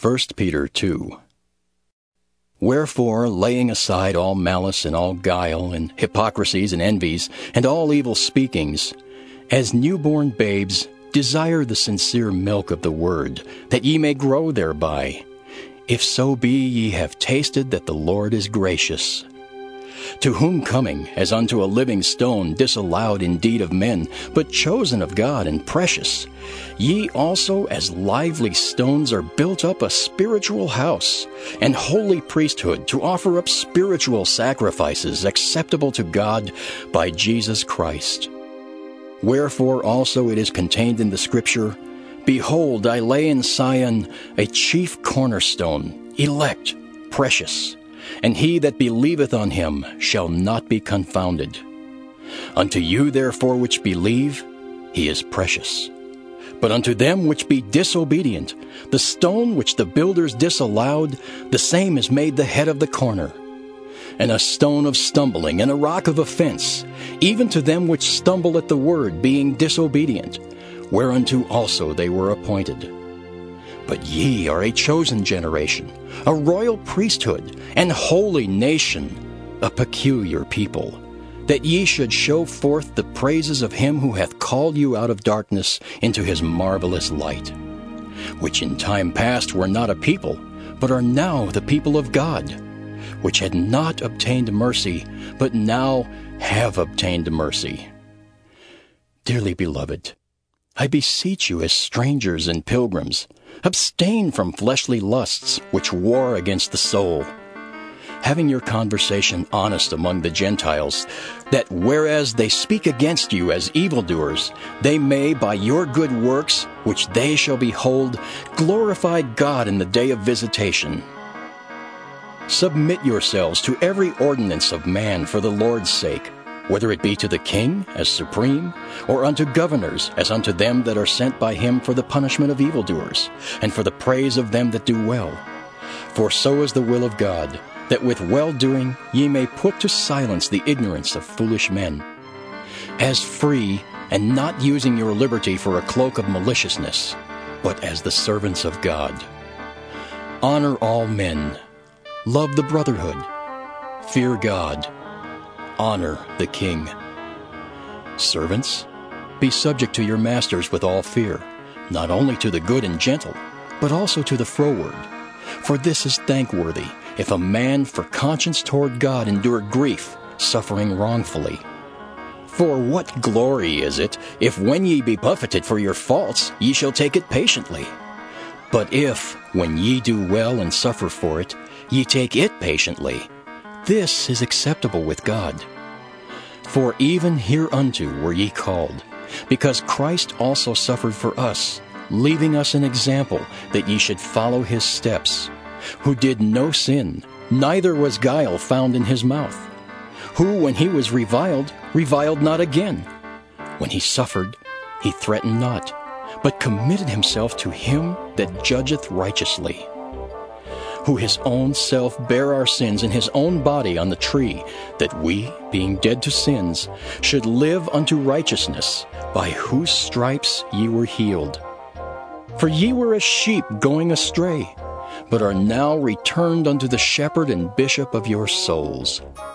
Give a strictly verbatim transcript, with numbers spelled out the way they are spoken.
First Peter two. Wherefore, laying aside all malice and all guile, and hypocrisies and envies, and all evil speakings, as newborn babes, desire the sincere milk of the word, that ye may grow thereby, if so be ye have tasted that the Lord is gracious. To whom coming, as unto a living stone, disallowed indeed of men, but chosen of God and precious, ye also as lively stones are built up a spiritual house, and holy priesthood, to offer up spiritual sacrifices acceptable to God by Jesus Christ. Wherefore also it is contained in the Scripture, Behold, I lay in Sion a chief cornerstone, elect, precious, and he that believeth on him shall not be confounded. Unto you therefore which believe, he is precious. But unto them which be disobedient, the stone which the builders disallowed, the same is made the head of the corner, and a stone of stumbling, and a rock of offense, even to them which stumble at the word, being disobedient, whereunto also they were appointed. But ye are a chosen generation, a royal priesthood, an holy nation, a peculiar people, that ye should show forth the praises of him who hath called you out of darkness into his marvelous light, which in time past were not a people, but are now the people of God, which had not obtained mercy, but now have obtained mercy. Dearly beloved, I beseech you as strangers and pilgrims, abstain from fleshly lusts which war against the soul, having your conversation honest among the Gentiles, that whereas they speak against you as evildoers, they may, by your good works, which they shall behold, glorify God in the day of visitation. Submit yourselves to every ordinance of man for the Lord's sake, whether it be to the king as supreme, or unto governors as unto them that are sent by him for the punishment of evildoers, and for the praise of them that do well. For so is the will of God, that with well-doing ye may put to silence the ignorance of foolish men. As free, and not using your liberty for a cloak of maliciousness, but as the servants of God. Honor all men. Love the brotherhood. Fear God. Honor the king. Servants, be subject to your masters with all fear, not only to the good and gentle, but also to the froward. For this is thankworthy, if a man for conscience toward God endure grief, suffering wrongfully. For what glory is it, if when ye be buffeted for your faults, ye shall take it patiently? But if, when ye do well and suffer for it, ye take it patiently, this is acceptable with God. For even hereunto were ye called, because Christ also suffered for us, leaving us an example that ye should follow his steps, who did no sin, neither was guile found in his mouth, who, when he was reviled, reviled not again. When he suffered, he threatened not, but committed himself to him that judgeth righteously, who his own self bare our sins in his own body on the tree, that we, being dead to sins, should live unto righteousness, by whose stripes ye were healed. For ye were as sheep going astray, but are now returned unto the shepherd and bishop of your souls.